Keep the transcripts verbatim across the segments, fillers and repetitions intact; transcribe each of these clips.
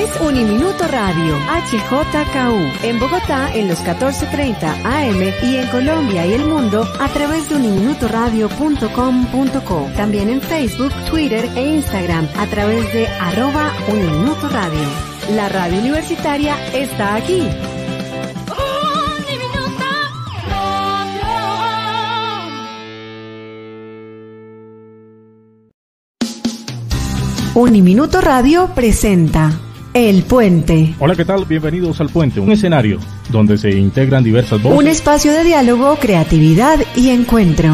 es Uniminuto Radio, H J K U, en Bogotá en los catorce treinta A M y en Colombia y el mundo a través de uniminutoradio punto com punto co. También en Facebook, Twitter e Instagram a través de arroba Uniminuto Radio. La radio universitaria está aquí. Uniminuto Radio presenta El Puente. Hola, ¿qué tal? Bienvenidos al Puente, un escenario donde se integran diversas voces. Un espacio de diálogo, creatividad y encuentro.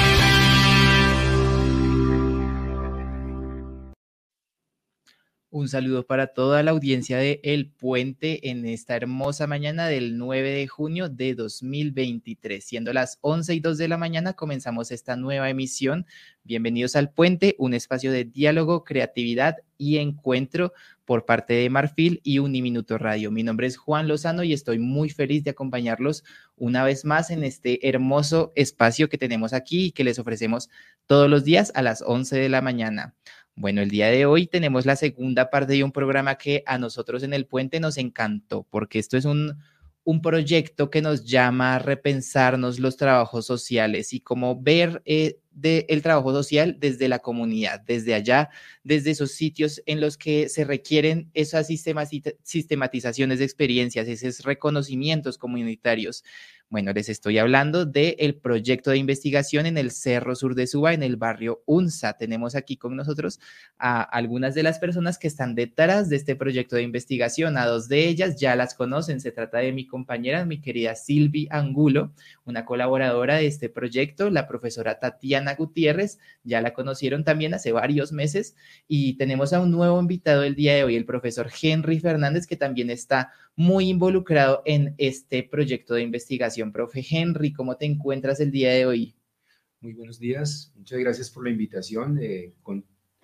Un saludo para toda la audiencia de El Puente en esta hermosa mañana del nueve de junio de dos mil veintitrés. Siendo las once y dos de la mañana, comenzamos esta nueva emisión. Bienvenidos al Puente, un espacio de diálogo, creatividad y encuentro por parte de Marfil y Uniminuto Radio. Mi nombre es Juan Lozano y estoy muy feliz de acompañarlos una vez más en este hermoso espacio que tenemos aquí y que les ofrecemos todos los días a las once de la mañana. Bueno, el día de hoy tenemos la segunda parte de un programa que a nosotros en El Puente nos encantó, porque esto es un, un proyecto que nos llama a repensarnos los trabajos sociales y cómo ver eh, de el trabajo social desde la comunidad, desde allá, desde esos sitios en los que se requieren esas sistematizaciones de experiencias, esos reconocimientos comunitarios. Bueno, les estoy hablando del proyecto de investigación en el Cerro Sur de Suba, en el barrio Unza. Tenemos aquí con nosotros a algunas de las personas que están detrás de este proyecto de investigación. A dos de ellas ya las conocen. Se trata de mi compañera, mi querida Silvi Angulo, una colaboradora de este proyecto, la profesora Tatiana Gutiérrez, ya la conocieron también hace varios meses. Y tenemos a un nuevo invitado el día de hoy, el profesor Henry Fernández, que también está muy involucrado en este proyecto de investigación. Profe Henry, ¿cómo te encuentras el día de hoy? Muy buenos días, muchas gracias por la invitación, eh, con,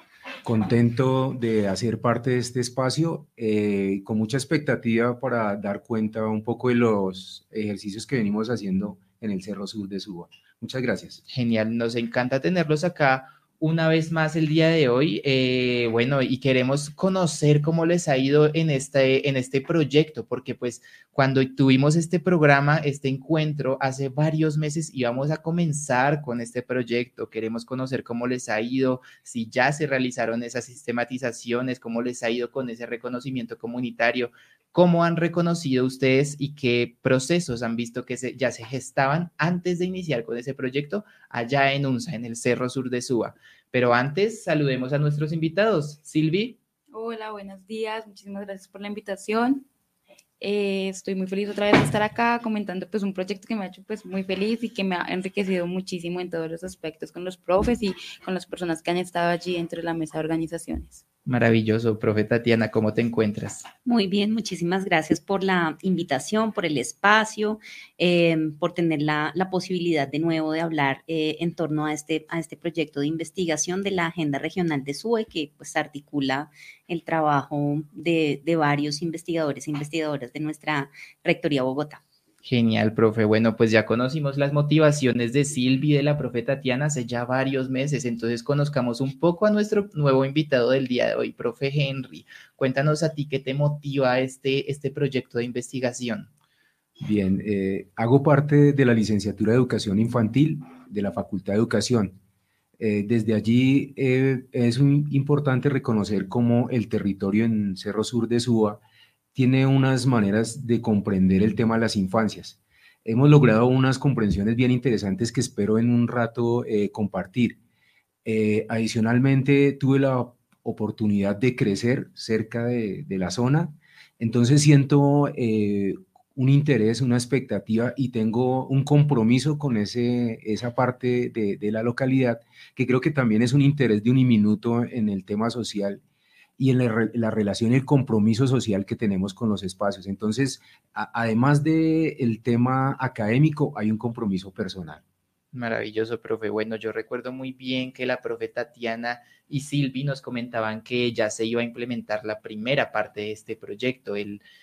contento de hacer parte de este espacio, eh, con mucha expectativa para dar cuenta un poco de los ejercicios que venimos haciendo en el Cerro Sur de Suba. Muchas gracias. Genial, nos encanta tenerlos acá una vez más el día de hoy, eh, bueno, y queremos conocer cómo les ha ido en este, en este proyecto, porque pues cuando tuvimos este programa, este encuentro, hace varios meses íbamos a comenzar con este proyecto. Queremos conocer cómo les ha ido, si ya se realizaron esas sistematizaciones, cómo les ha ido con ese reconocimiento comunitario, cómo han reconocido ustedes y qué procesos han visto que se, ya se gestaban antes de iniciar con ese proyecto allá en Unza, en el Cerro Sur de Suba. Pero antes, saludemos a nuestros invitados. Silvi. Hola, buenos días. Muchísimas gracias por la invitación. Eh, estoy muy feliz otra vez de estar acá comentando pues un proyecto que me ha hecho pues muy feliz y que me ha enriquecido muchísimo en todos los aspectos con los profes y con las personas que han estado allí dentro de la mesa de organizaciones. Maravilloso, profe Tatiana, ¿cómo te encuentras? Muy bien, muchísimas gracias por la invitación, por el espacio, eh, por tener la, la posibilidad de nuevo de hablar eh, en torno a este, a este proyecto de investigación de la Agenda Regional de SUBE, que pues articula el trabajo de, de varios investigadores e investigadoras de nuestra Rectoría Bogotá. Genial, profe. Bueno, pues ya conocimos las motivaciones de Silvi y de la profe Tatiana hace ya varios meses, entonces conozcamos un poco a nuestro nuevo invitado del día de hoy, profe Henry. Cuéntanos a ti qué te motiva este, este proyecto de investigación. Bien, eh, hago parte de la licenciatura de Educación Infantil de la Facultad de Educación. Eh, desde allí eh, es un, importante reconocer cómo el territorio en Cerro Sur de Suba tiene unas maneras de comprender el tema de las infancias. Hemos logrado unas comprensiones bien interesantes que espero en un rato eh, compartir. Eh, adicionalmente, tuve la oportunidad de crecer cerca de, de la zona, entonces siento eh, un interés, una expectativa y tengo un compromiso con ese, esa parte de, de la localidad, que creo que también es un interés de Uniminuto en el tema social y en la, la relación y el compromiso social que tenemos con los espacios. Entonces, a, además del tema académico, hay un compromiso personal. Maravilloso, profe. Bueno, yo recuerdo muy bien que la profe Tatiana y Silvi nos comentaban que ya se iba a implementar la primera parte de este proyecto, el,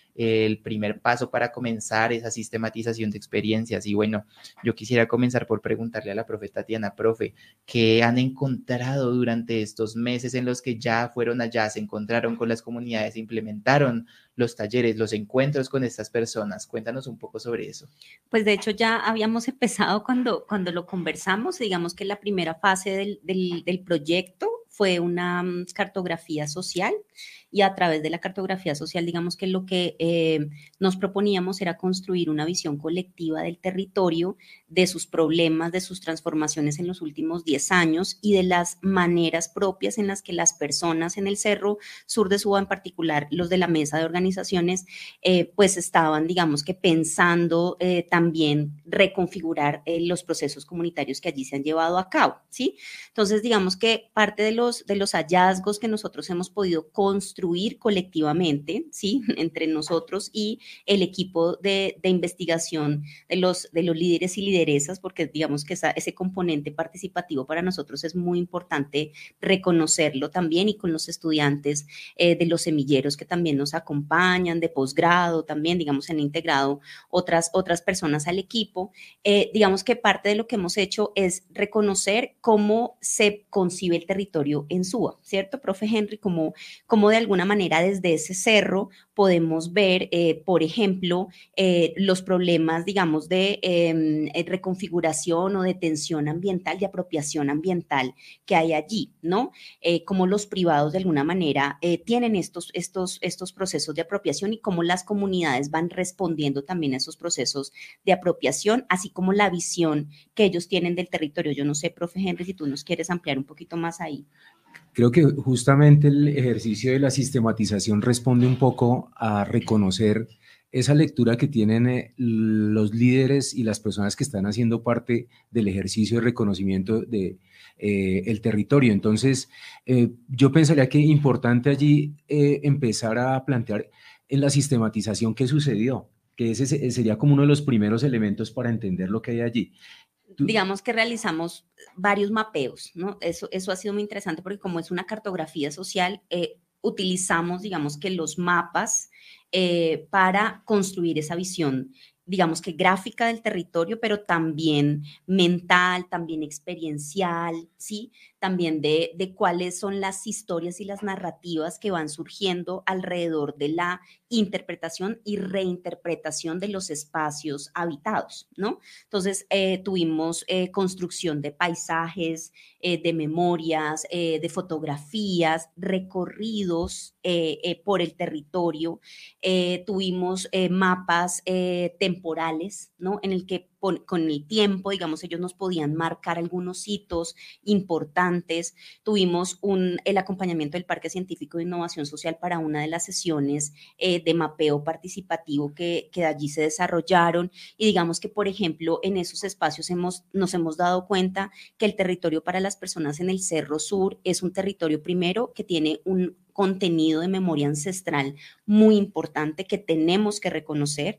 el primer paso para comenzar esa sistematización de experiencias. Y bueno, yo quisiera comenzar por preguntarle a la profe Tatiana, profe, ¿qué han encontrado durante estos meses en los que ya fueron allá, se encontraron con las comunidades, implementaron los talleres, los encuentros con estas personas? Cuéntanos un poco sobre eso. Pues de hecho ya habíamos empezado cuando, cuando lo conversamos. Digamos que la primera fase del, del, del proyecto fue una um, cartografía social, y a través de la cartografía social, digamos que lo que eh, nos proponíamos era construir una visión colectiva del territorio, de sus problemas, de sus transformaciones en los últimos diez años y de las maneras propias en las que las personas en el Cerro Sur de Suba, en particular los de la mesa de organizaciones, eh, pues estaban, digamos que pensando eh, también reconfigurar eh, los procesos comunitarios que allí se han llevado a cabo, ¿sí? Entonces, digamos que parte de los, de los hallazgos que nosotros hemos podido construir colectivamente, ¿sí? Entre nosotros y el equipo de, de investigación de los, de los líderes y lideresas, porque digamos que esa, ese componente participativo para nosotros es muy importante reconocerlo también, y con los estudiantes eh, de los semilleros que también nos acompañan, de posgrado también, digamos, han integrado otras, otras personas al equipo. Eh, digamos que parte de lo que hemos hecho es reconocer cómo se concibe el territorio en Suba, ¿cierto, profe Henry? Cómo, cómo de alguna manera desde ese cerro podemos ver, eh, por ejemplo, eh, los problemas, digamos, de eh, reconfiguración o de tensión ambiental, de apropiación ambiental que hay allí, ¿no? Eh, cómo los privados de alguna manera eh, tienen estos, estos, estos procesos de apropiación, y cómo las comunidades van respondiendo también a esos procesos de apropiación, así como la visión que ellos tienen del territorio. Yo no sé, profe Henry, si tú nos quieres ampliar un poquito más ahí. Creo que justamente el ejercicio de la sistematización responde un poco a reconocer esa lectura que tienen eh, los líderes y las personas que están haciendo parte del ejercicio de reconocimiento de eh, el territorio. Entonces, eh, yo pensaría que es importante allí eh, empezar a plantear en la sistematización qué sucedió, que ese sería como uno de los primeros elementos para entender lo que hay allí. Digamos que realizamos varios mapeos, ¿no? Eso, eso ha sido muy interesante, porque como es una cartografía social, eh, utilizamos, digamos que los mapas eh, para construir esa visión, digamos que gráfica del territorio, pero también mental, también experiencial, ¿sí? También de, de cuáles son las historias y las narrativas que van surgiendo alrededor de la interpretación y reinterpretación de los espacios habitados, ¿no? Entonces, eh, tuvimos eh, construcción de paisajes, eh, de memorias, eh, de fotografías, recorridos eh, eh, por el territorio, eh, tuvimos eh, mapas eh, temporales, ¿no? En el que con, con el tiempo, digamos, ellos nos podían marcar algunos hitos importantes. Tuvimos un, el acompañamiento del Parque Científico de Innovación Social para una de las sesiones eh, de mapeo participativo que, que allí se desarrollaron, y digamos que, por ejemplo, en esos espacios hemos, nos hemos dado cuenta que el territorio para las personas en el Cerro Sur es un territorio, primero, que tiene un contenido de memoria ancestral muy importante que tenemos que reconocer,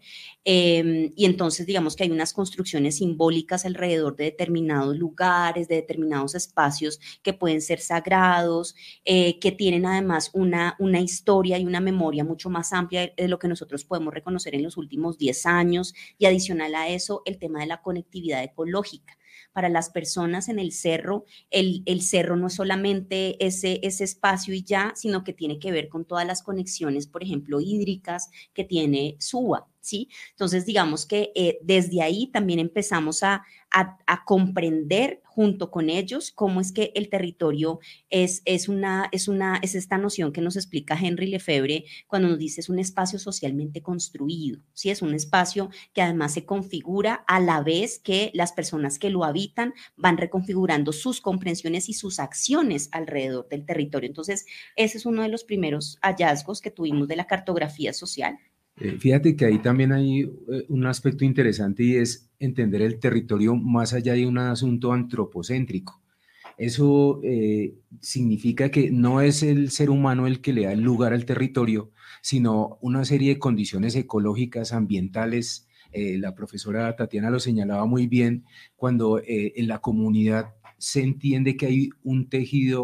eh, y entonces digamos que hay unas construcciones simbólicas alrededor de determinados lugares, de determinados espacios que pueden ser sagrados, eh, que tienen además una, una historia y una memoria mucho más amplia de, de lo que nosotros podemos reconocer en los últimos diez años, y adicional a eso el tema de la conectividad ecológica. Para las personas en el cerro, el, el cerro no es solamente ese, ese espacio y ya, sino que tiene que ver con todas las conexiones, por ejemplo, hídricas que tiene Suba, ¿sí? Entonces, digamos que eh, desde ahí también empezamos a, a, a comprender junto con ellos cómo es que el territorio es, es, una, es, una, es esta noción que nos explica Henry Lefebvre cuando nos dice es un espacio socialmente construido, ¿sí? Es un espacio que además se configura a la vez que las personas que lo habitan van reconfigurando sus comprensiones y sus acciones alrededor del territorio. Entonces, ese es uno de los primeros hallazgos que tuvimos de la cartografía social. Eh, fíjate que ahí también hay eh, un aspecto interesante, y es entender el territorio más allá de un asunto antropocéntrico. Eso eh, significa que no es el ser humano el que le da el lugar al territorio, sino una serie de condiciones ecológicas, ambientales. Eh, la profesora Tatiana lo señalaba muy bien, cuando eh, en la comunidad se entiende que hay un tejido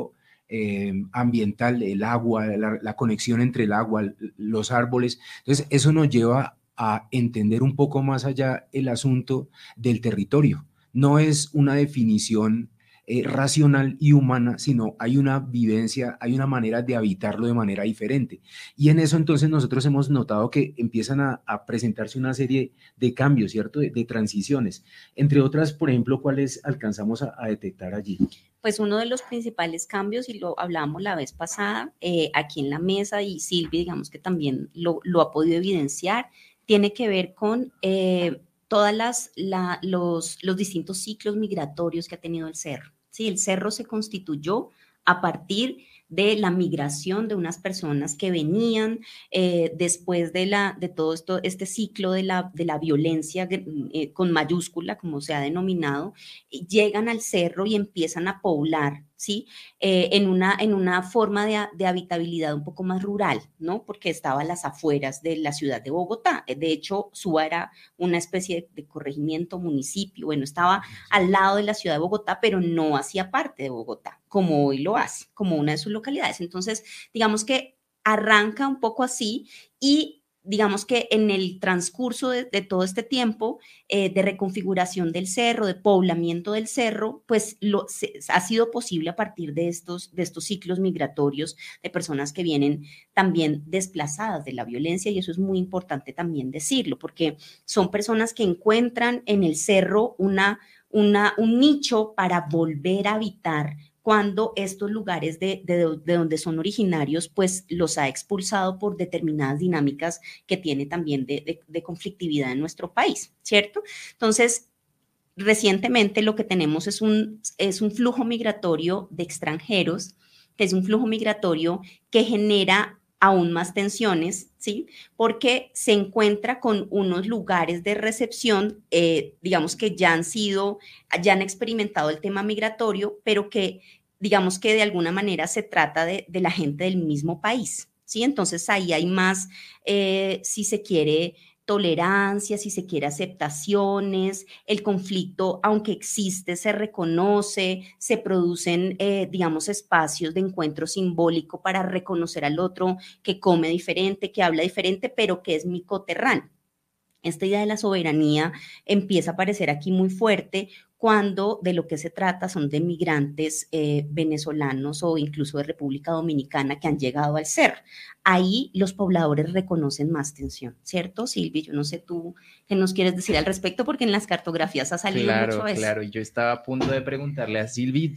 eh, ambiental, el agua, la, la conexión entre el agua, los árboles. Entonces, eso nos lleva a entender un poco más allá el asunto del territorio. No es una definición eh, racional y humana, sino hay una vivencia, hay una manera de habitarlo de manera diferente. Y en eso entonces nosotros hemos notado que empiezan a, a presentarse una serie de cambios, ¿cierto? De, de transiciones. Entre otras, por ejemplo, ¿cuáles alcanzamos a, a detectar allí? Pues uno de los principales cambios, y lo hablamos la vez pasada, eh, aquí en la mesa, y Silvia, digamos que también lo, lo ha podido evidenciar, tiene que ver con eh, todas las, la, los, los distintos ciclos migratorios que ha tenido el cerro. Sí, el cerro se constituyó a partir de la migración de unas personas que venían eh, después de, la, de todo esto, este ciclo de la, de la violencia eh, con mayúscula, como se ha denominado, llegan al cerro y empiezan a poblar, ¿sí? Eh, en, una, en una forma de, de habitabilidad un poco más rural, ¿no? Porque estaba a las afueras de la ciudad de Bogotá. De hecho, Suba era una especie de, de corregimiento, municipio, bueno, estaba al lado de la ciudad de Bogotá, pero no hacía parte de Bogotá, como hoy lo hace, como una de sus localidades. Entonces, digamos que arranca un poco así y digamos que en el transcurso de, de todo este tiempo eh, de reconfiguración del cerro, de poblamiento del cerro, pues lo, se, ha sido posible a partir de estos, de estos ciclos migratorios de personas que vienen también desplazadas de la violencia, y eso es muy importante también decirlo, porque son personas que encuentran en el cerro una, una, un nicho para volver a habitar cuando estos lugares de, de, de donde son originarios, pues los ha expulsado por determinadas dinámicas que tiene también de, de, de conflictividad en nuestro país, ¿cierto? Entonces, recientemente lo que tenemos es un, es un flujo migratorio de extranjeros, que es un flujo migratorio que genera aún más tensiones, ¿sí? Porque se encuentra con unos lugares de recepción, eh, digamos que ya han sido, ya han experimentado el tema migratorio, pero que digamos que de alguna manera se trata de, de la gente del mismo país, ¿sí? Entonces ahí hay más, eh, si se quiere, tolerancia, si se quiere, aceptaciones, el conflicto, aunque existe, se reconoce, se producen, eh, digamos, espacios de encuentro simbólico para reconocer al otro que come diferente, que habla diferente, pero que es mi coterráneo. Esta idea de la soberanía empieza a aparecer aquí muy fuerte cuando de lo que se trata son de migrantes eh, venezolanos o incluso de República Dominicana que han llegado al cerro. Ahí los pobladores reconocen más tensión, ¿cierto, Silvia? Yo no sé tú qué nos quieres decir al respecto, porque en las cartografías ha salido claro, mucho eso. Claro, yo estaba a punto de preguntarle a Silvia,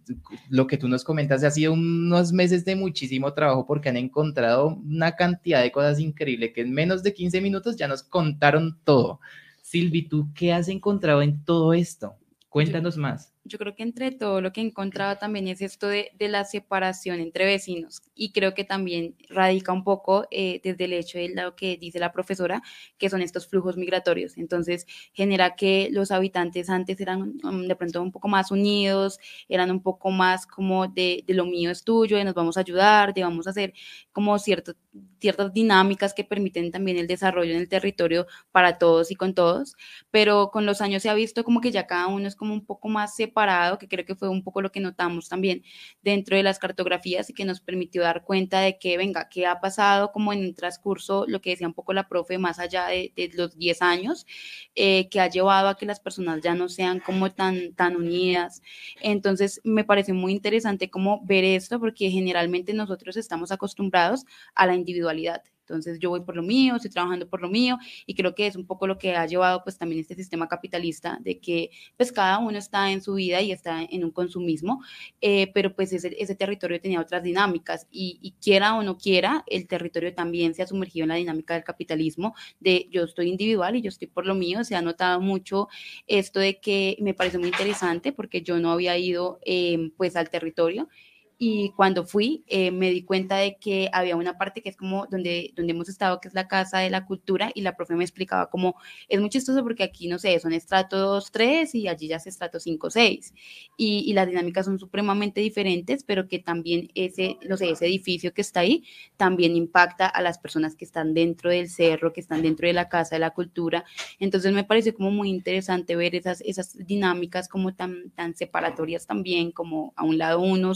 lo que tú nos comentas ha sido unos meses de muchísimo trabajo porque han encontrado una cantidad de cosas increíbles que en menos de quince minutos ya nos contaron todo. Silvia, ¿tú qué has encontrado en todo esto? Cuéntanos yo, más. Yo creo que entre todo lo que he encontrado también es esto de, de la separación entre vecinos, y creo que también radica un poco eh, desde el hecho de lo que dice la profesora, que son estos flujos migratorios. Entonces genera que los habitantes antes eran um, de pronto un poco más unidos, eran un poco más como de, de lo mío es tuyo, de nos vamos a ayudar, de vamos a hacer como cierto, ciertas dinámicas que permiten también el desarrollo en el territorio para todos y con todos, pero con los años se ha visto como que ya cada uno es como un poco más separado, que creo que fue un poco lo que notamos también dentro de las cartografías y que nos permitió dar cuenta de que, venga, qué ha pasado como en el transcurso, lo que decía un poco la profe, más allá de, de los diez años, eh, que ha llevado a que las personas ya no sean como tan, tan unidas. Entonces me pareció muy interesante como ver esto, porque generalmente nosotros estamos acostumbrados a la individualidad. Entonces yo voy por lo mío, estoy trabajando por lo mío, y creo que es un poco lo que ha llevado pues también este sistema capitalista, de que pues cada uno está en su vida y está en un consumismo, eh, pero pues ese, ese territorio tenía otras dinámicas, y, y quiera o no quiera, el territorio también se ha sumergido en la dinámica del capitalismo, de yo estoy individual y yo estoy por lo mío. Se ha notado mucho esto de que me parece muy interesante, porque yo no había ido eh, pues al territorio, y cuando fui eh, me di cuenta de que había una parte que es como donde, donde hemos estado, que es la Casa de la Cultura, y la profe me explicaba como, es muy chistoso porque aquí, no sé, son estrato dos, tres y allí ya es estrato cinco, seis, y, y las dinámicas son supremamente diferentes, pero que también ese, no sé, ese edificio que está ahí también impacta a las personas que están dentro del cerro, que están dentro de la Casa de la Cultura. Entonces me pareció como muy interesante ver esas, esas dinámicas como tan, tan separatorias también, como a un lado unos y al otro lado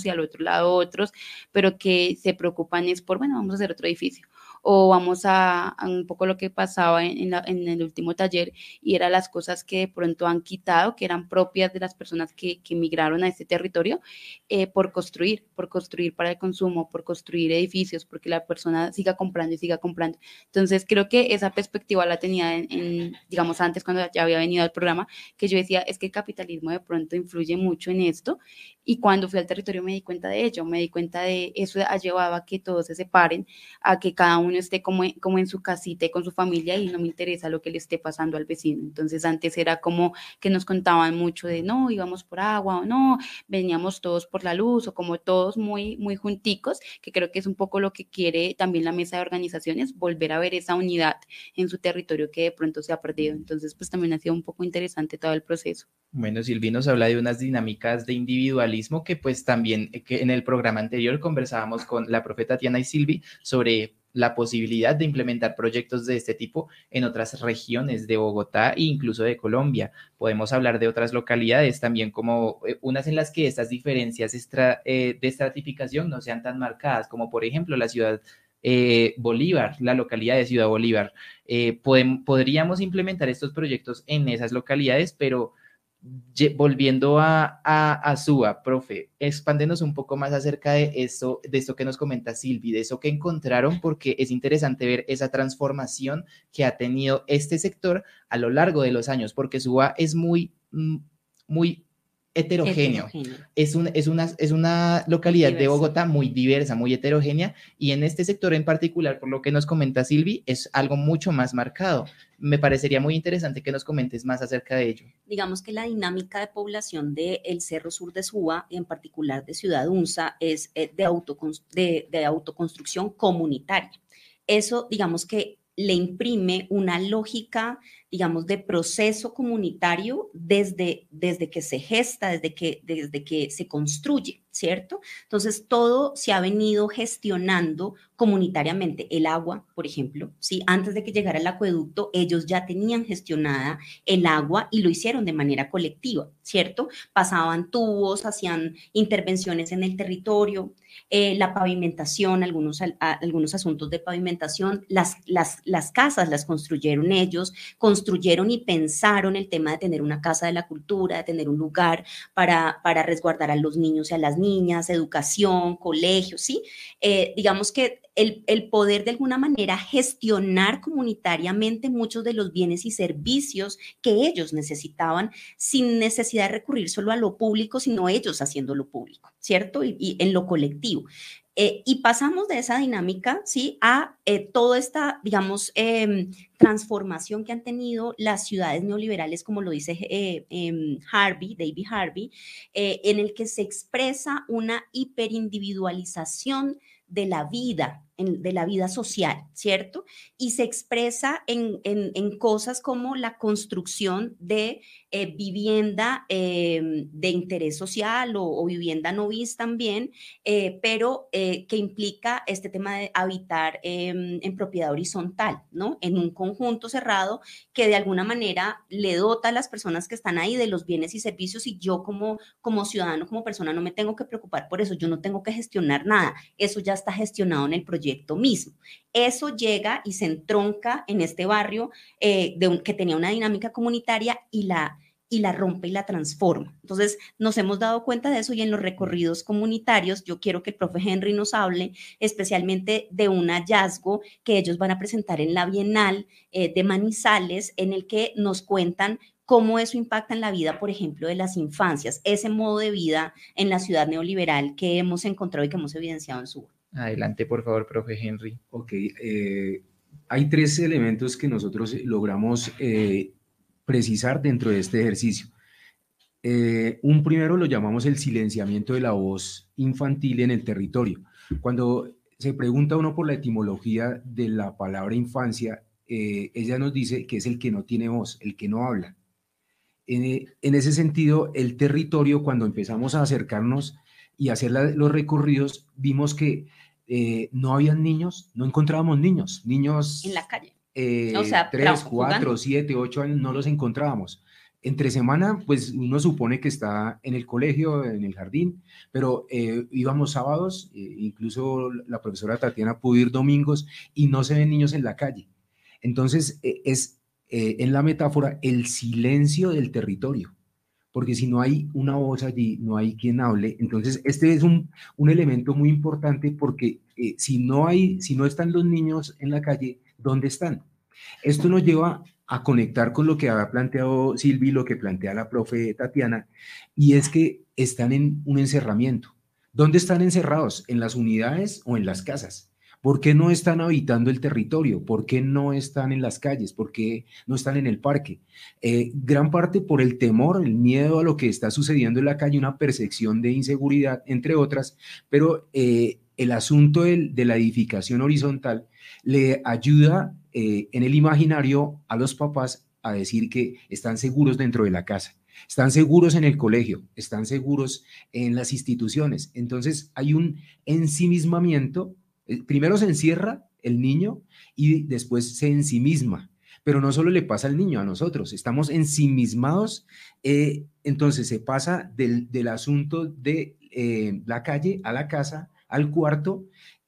lado otros, pero que se preocupan es por, bueno, vamos a hacer otro edificio. O vamos a, a un poco lo que pasaba en, en, la, en el último taller, y eran las cosas que de pronto han quitado, que eran propias de las personas que, que migraron a este territorio, eh, por construir, por construir para el consumo, por construir edificios, porque la persona siga comprando y siga comprando. Entonces creo que esa perspectiva la tenía en, en, digamos, antes cuando ya había venido al programa, que yo decía, es que el capitalismo de pronto influye mucho en esto, y cuando fui al territorio me di cuenta de ello, me di cuenta de eso ha llevado a que todos se separen, a que cada uno uno esté como, como en su casita y con su familia, y no me interesa lo que le esté pasando al vecino. Entonces antes era como que nos contaban mucho de no, íbamos por agua, o no, veníamos todos por la luz, o como todos muy, muy junticos, que creo que es un poco lo que quiere también la mesa de organizaciones, volver a ver esa unidad en su territorio que de pronto se ha perdido. Entonces pues también ha sido un poco interesante todo el proceso. Bueno, Silvi nos habla de unas dinámicas de individualismo que pues también que en el programa anterior conversábamos con la profe Tatiana y Silvi sobre la posibilidad de implementar proyectos de este tipo en otras regiones de Bogotá e incluso de Colombia. Podemos hablar de otras localidades también, como eh, unas en las que estas diferencias extra, eh, de estratificación no sean tan marcadas, como por ejemplo la ciudad eh, Bolívar, la localidad de Ciudad Bolívar. Eh, podem, podríamos implementar estos proyectos en esas localidades, pero volviendo a, a, a Suba, profe, expándenos un poco más acerca de eso, de esto que nos comenta Silvi, de eso que encontraron, porque es interesante ver esa transformación que ha tenido este sector a lo largo de los años, porque Suba es muy, muy heterogéneo. heterogéneo. Es, un, es, una, es una localidad diversa de Bogotá muy diversa, muy heterogénea, y en este sector en particular, por lo que nos comenta Silvi, es algo mucho más marcado. Me parecería muy interesante que nos comentes más acerca de ello. Digamos que la dinámica de población del Cerro Sur de Suba, en particular de Ciudad Unza, es de, autoconst- de, de autoconstrucción comunitaria. Eso, digamos que le imprime una lógica, digamos, de proceso comunitario desde, desde que se gesta, desde que, desde que se construye, ¿cierto? Entonces, todo se ha venido gestionando comunitariamente. El agua, por ejemplo, ¿sí? Antes de que llegara el acueducto, ellos ya tenían gestionada el agua y lo hicieron de manera colectiva, ¿cierto? Pasaban tubos, hacían intervenciones en el territorio, eh, la pavimentación, algunos, a, algunos asuntos de pavimentación, las, las, las casas las construyeron ellos, construyeron y pensaron el tema de tener una casa de la cultura, de tener un lugar para, para resguardar a los niños y a las niñas, educación, colegios, ¿sí? Eh, digamos que el, el poder de alguna manera gestionar comunitariamente muchos de los bienes y servicios que ellos necesitaban sin necesidad de recurrir solo a lo público, sino ellos haciéndolo público, ¿cierto? Y, y en lo colectivo. Eh, y pasamos de esa dinámica, ¿sí? A eh, toda esta, digamos, eh, transformación que han tenido las ciudades neoliberales, como lo dice eh, eh, Harvey, David Harvey, eh, en el que se expresa una hiperindividualización de la vida, en, de la vida social, ¿cierto? Y se expresa en, en, en cosas como la construcción de eh, vivienda eh, de interés social o, o vivienda no bis también, eh, pero eh, que implica este tema de habitar eh, en propiedad horizontal, ¿no? En un conjunto cerrado que de alguna manera le dota a las personas que están ahí de los bienes y servicios, y yo como, como ciudadano, como persona, no me tengo que preocupar por eso, yo no tengo que gestionar nada, eso ya está gestionado en el proyecto mismo. Eso llega y se entronca en este barrio eh, de un, que tenía una dinámica comunitaria y la, y la rompe y la transforma. Entonces, nos hemos dado cuenta de eso, y en los recorridos comunitarios, yo quiero que el profe Henry nos hable especialmente de un hallazgo que ellos van a presentar en la Bienal eh, de Manizales, en el que nos cuentan cómo eso impacta en la vida, por ejemplo, de las infancias, ese modo de vida en la ciudad neoliberal que hemos encontrado y que hemos evidenciado en Suba. Adelante, por favor, profe Henry. Ok, eh, hay tres elementos que nosotros logramos eh, precisar dentro de este ejercicio. Eh, un primero lo llamamos el silenciamiento de la voz infantil en el territorio. Cuando se pregunta uno por la etimología de la palabra infancia, eh, ella nos dice que es el que no tiene voz, el que no habla. En, en ese sentido, el territorio, cuando empezamos a acercarnos y hacer la, los recorridos, vimos que eh, no habían niños, no encontrábamos niños, niños en la calle. Eh, o sea, tres, cuatro, siete, ocho años, no los encontrábamos. Entre semana, pues uno supone que está en el colegio, en el jardín, pero eh, íbamos sábados, eh, incluso la profesora Tatiana pudo ir domingos y no se ven niños en la calle. Entonces, eh, es eh, en la metáfora el silencio del territorio, porque si no hay una voz allí, no hay quien hable. Entonces, este es un, un elemento muy importante porque eh, si no hay, si no están los niños en la calle, ¿dónde están? Esto nos lleva a conectar con lo que ha planteado Silvi, lo que plantea la profe Tatiana, y es que están en un encerramiento. ¿Dónde están encerrados? ¿En las unidades o en las casas? ¿Por qué no están habitando el territorio? ¿Por qué no están en las calles? ¿Por qué no están en el parque? Eh, gran parte por el temor, el miedo a lo que está sucediendo en la calle, una percepción de inseguridad, entre otras, pero eh, el asunto del, de la edificación horizontal le ayuda eh, en el imaginario a los papás a decir que están seguros dentro de la casa, están seguros en el colegio, están seguros en las instituciones. Entonces hay un ensimismamiento, primero se encierra el niño y después se ensimisma, pero no solo le pasa al niño, a nosotros, estamos ensimismados, eh, entonces se pasa del, del asunto de eh, la calle a la casa, al cuarto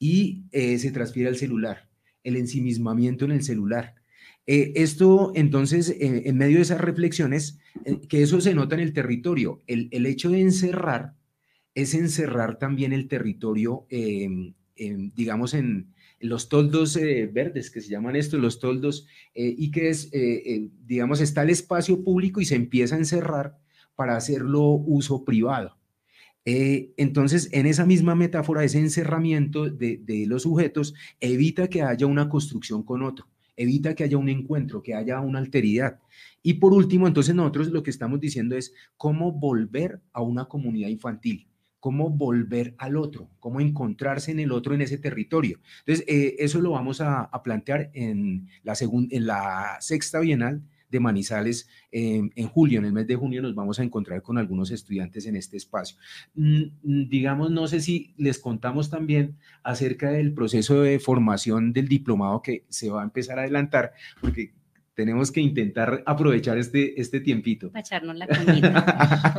y eh, se transfiere al celular, el ensimismamiento en el celular. Eh, esto, entonces, eh, en medio de esas reflexiones, eh, que eso se nota en el territorio, el, el hecho de encerrar es encerrar también el territorio, eh, eh, digamos, en, en los toldos eh, verdes, que se llaman estos, los toldos, eh, y que es, eh, eh, digamos, está el espacio público y se empieza a encerrar para hacerlo uso privado. Eh, entonces, en esa misma metáfora, ese encerramiento de, de los sujetos evita que haya una construcción con otro, evita que haya un encuentro, que haya una alteridad. Y por último, entonces nosotros lo que estamos diciendo es cómo volver a una comunidad infantil, cómo volver al otro, cómo encontrarse en el otro en ese territorio. Entonces, eh, eso lo vamos a, a plantear en la, en la sexta bienal de Manizales eh, en julio, en el mes de junio nos vamos a encontrar con algunos estudiantes en este espacio. Mm, digamos, no sé si les contamos también acerca del proceso de formación del diplomado que se va a empezar a adelantar, porque tenemos que intentar aprovechar este, este tiempito. Para echarnos la comida.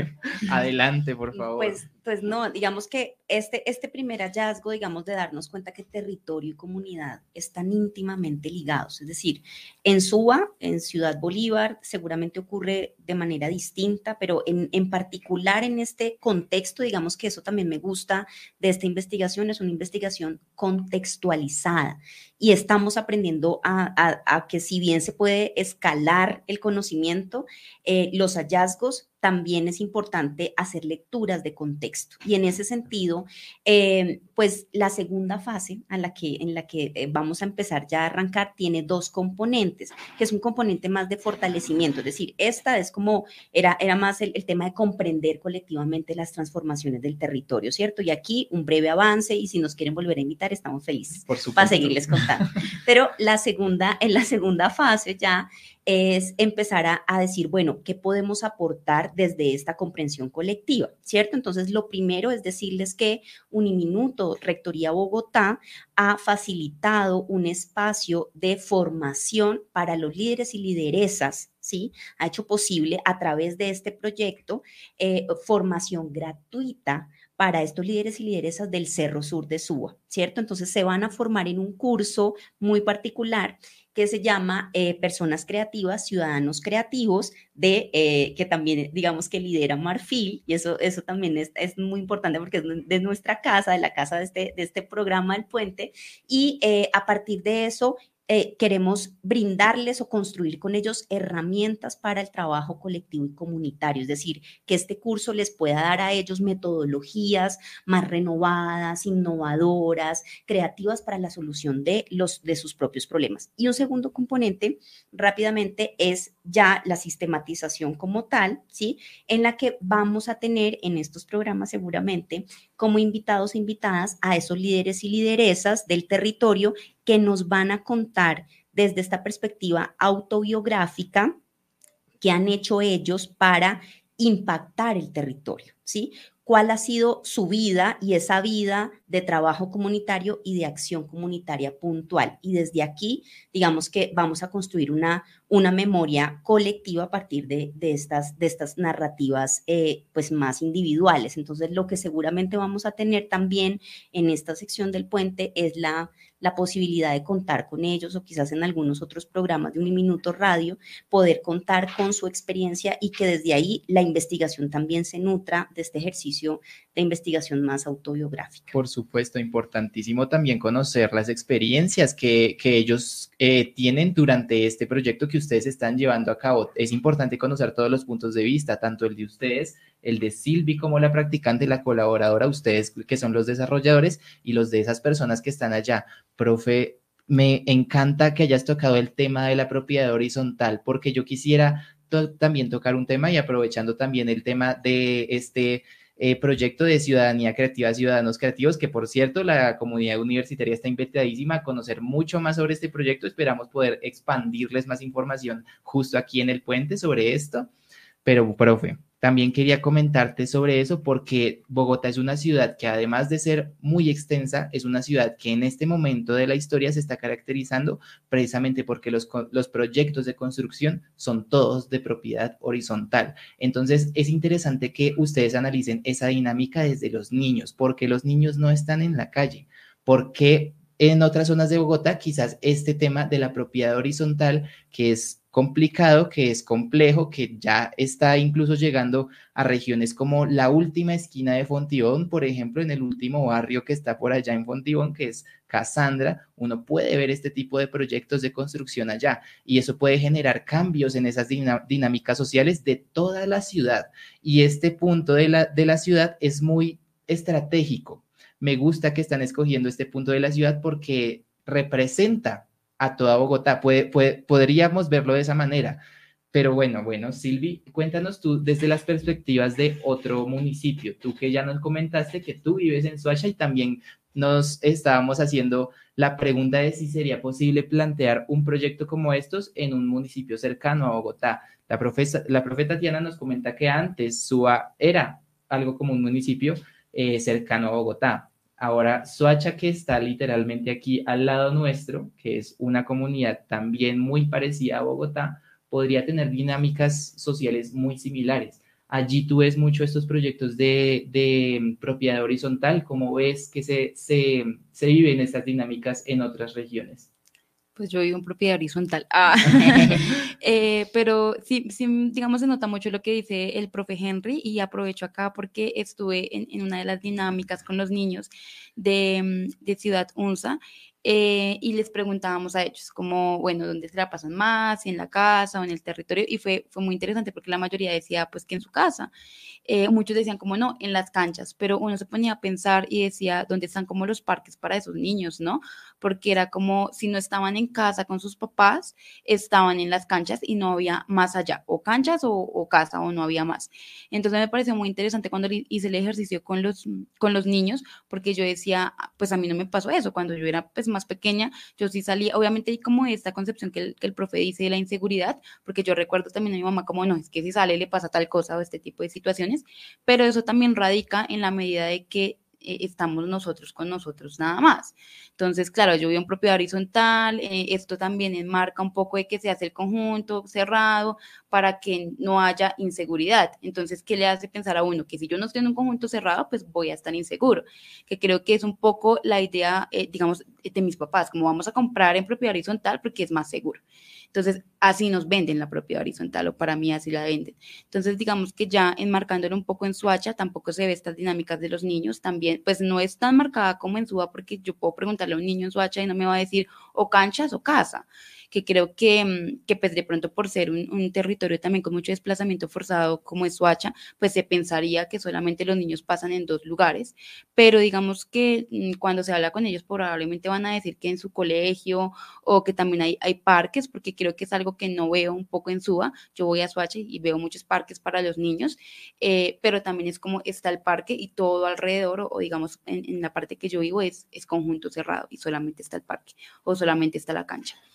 Adelante, por favor. Pues, pues no, digamos que este, este primer hallazgo, digamos, de darnos cuenta que territorio y comunidad están íntimamente ligados. Es decir, en Suba, en Ciudad Bolívar, seguramente ocurre de manera distinta, pero en, en particular en este contexto, digamos que eso también me gusta de esta investigación, es una investigación contextualizada. Y estamos aprendiendo a, a, a que si bien se puede escalar el conocimiento, eh, los hallazgos, también es importante hacer lecturas de contexto. Y en ese sentido, eh, pues la segunda fase a la que, en la que eh, vamos a empezar ya a arrancar tiene dos componentes, que es un componente más de fortalecimiento. Es decir, esta es como, era, era más el, el tema de comprender colectivamente las transformaciones del territorio, ¿cierto? Y aquí un breve avance y si nos quieren volver a invitar, estamos felices para seguirles contando. Pero la segunda, en la segunda fase ya es empezar a, a decir, bueno, ¿qué podemos aportar desde esta comprensión colectiva? ¿Cierto? Entonces, lo primero es decirles que Uniminuto, Rectoría Bogotá, ha facilitado un espacio de formación para los líderes y lideresas, ¿sí? Ha hecho posible a través de este proyecto eh, formación gratuita para estos líderes y lideresas del Cerro Sur de Suba, ¿cierto? Entonces, se van a formar en un curso muy particular que se llama eh, Personas Creativas, Ciudadanos Creativos, de, eh, que también, digamos, que lidera Marfil, y eso, eso también es, es muy importante porque es de nuestra casa, de la casa de este, de este programa del Puente, y eh, a partir de eso, Eh, queremos brindarles o construir con ellos herramientas para el trabajo colectivo y comunitario, es decir, que este curso les pueda dar a ellos metodologías más renovadas, innovadoras, creativas para la solución de, los, de sus propios problemas. Y un segundo componente, rápidamente, es ya la sistematización como tal, ¿sí? En la que vamos a tener en estos programas seguramente como invitados e invitadas a esos líderes y lideresas del territorio que nos van a contar desde esta perspectiva autobiográfica qué han hecho ellos para impactar el territorio, ¿sí? cuál ha sido su vida y esa vida de trabajo comunitario y de acción comunitaria puntual. Y desde aquí, digamos que vamos a construir una, una memoria colectiva a partir de, de, estas, de estas narrativas eh, pues más individuales. Entonces, lo que seguramente vamos a tener también en esta sección del puente es la, la posibilidad de contar con ellos, o quizás en algunos otros programas de Uniminuto Radio, poder contar con su experiencia y que desde ahí la investigación también se nutra de este ejercicio de investigación más autobiográfica. Por supuesto, importantísimo también conocer las experiencias que, que ellos eh, tienen durante este proyecto que ustedes están llevando a cabo. Es importante conocer todos los puntos de vista, tanto el de ustedes, el de Silvi como la practicante, la colaboradora, ustedes que son los desarrolladores y los de esas personas que están allá. Profe, me encanta que hayas tocado el tema de la propiedad horizontal, porque yo quisiera to- también tocar un tema y aprovechando también el tema de este Eh, proyecto de ciudadanía creativa, ciudadanos creativos, que por cierto la comunidad universitaria está invitadísima a conocer mucho más sobre este proyecto. Esperamos poder expandirles más información justo aquí en el puente sobre esto. Pero, profe, también quería comentarte sobre eso porque Bogotá es una ciudad que además de ser muy extensa, es una ciudad que en este momento de la historia se está caracterizando precisamente porque los, los proyectos de construcción son todos de propiedad horizontal. Entonces, es interesante que ustedes analicen esa dinámica desde los niños, porque los niños no están en la calle, porque en otras zonas de Bogotá quizás este tema de la propiedad horizontal, que es complicado, que es complejo, que ya está incluso llegando a regiones como la última esquina de Fontibón, por ejemplo, en el último barrio que está por allá en Fontibón, que es Casandra, uno puede ver este tipo de proyectos de construcción allá y eso puede generar cambios en esas dinámicas sociales de toda la ciudad. Y este punto de la, de la ciudad es muy estratégico. Me gusta que están escogiendo este punto de la ciudad porque representa a toda Bogotá. Puede, puede, podríamos verlo de esa manera. Pero bueno, bueno, Silvi, cuéntanos tú desde las perspectivas de otro municipio. Tú que ya nos comentaste que tú vives en Soacha y también nos estábamos haciendo la pregunta de si sería posible plantear un proyecto como estos en un municipio cercano a Bogotá. La profesa, la profe Tatiana nos comenta que antes Suba era algo como un municipio eh, cercano a Bogotá. Ahora, Soacha, que está literalmente aquí al lado nuestro, que es una comunidad también muy parecida a Bogotá, podría tener dinámicas sociales muy similares. Allí tú ves mucho estos proyectos de, de propiedad horizontal. ¿Cómo ves que se, se, se viven estas dinámicas en otras regiones? Pues yo vivo en propiedad horizontal. Ah. eh, pero sí, sí, digamos, se nota mucho lo que dice el profe Henry y aprovecho acá porque estuve en, en una de las dinámicas con los niños de, de Ciudad Unza eh, y les preguntábamos a ellos como, bueno, ¿dónde se la pasan más? Si en la casa o en el territorio, y fue, fue muy interesante porque la mayoría decía pues que en su casa. Eh, muchos decían como no, en las canchas, pero uno se ponía a pensar y decía, ¿dónde están como los parques para esos niños, no? Porque era como si no estaban en casa con sus papás, estaban en las canchas y no había más allá, o canchas o, o casa, o no había más. Entonces me pareció muy interesante cuando hice el ejercicio con los, con los niños, porque yo decía, pues a mí no me pasó eso, cuando yo era pues más pequeña, yo sí salía, obviamente hay como esta concepción que el, que el profe dice de la inseguridad, porque yo recuerdo también a mi mamá como, no, es que si sale le pasa tal cosa o este tipo de situaciones, pero eso también radica en la medida de que eh, estamos nosotros con nosotros nada más. Entonces, claro, yo vivo en propiedad horizontal, eh, esto también enmarca un poco de que se hace el conjunto cerrado para que no haya inseguridad. Entonces, ¿qué le hace pensar a uno? Que si yo no estoy en un conjunto cerrado, pues voy a estar inseguro, que creo que es un poco la idea, eh, digamos, de mis papás, como vamos a comprar en propiedad horizontal porque es más seguro. Entonces, así nos venden la propiedad horizontal, o para mí así la venden. Entonces, digamos que ya enmarcándolo un poco en Soacha, tampoco se ve estas dinámicas de los niños, también, pues no es tan marcada como en Suba, porque yo puedo preguntarle a un niño en Soacha y no me va a decir o canchas o casa, que creo que, que pues de pronto por ser un, un territorio también con mucho desplazamiento forzado como es Soacha, pues se pensaría que solamente los niños pasan en dos lugares, pero digamos que cuando se habla con ellos probablemente van a decir que en su colegio o que también hay, hay parques, porque creo que es algo que no veo un poco en Suba. Yo voy a Soacha y veo muchos parques para los niños, eh, pero también es como está el parque y todo alrededor, o, o digamos en, en la parte que yo vivo es, es conjunto cerrado y solamente está el parque o solamente está la cancha. Entonces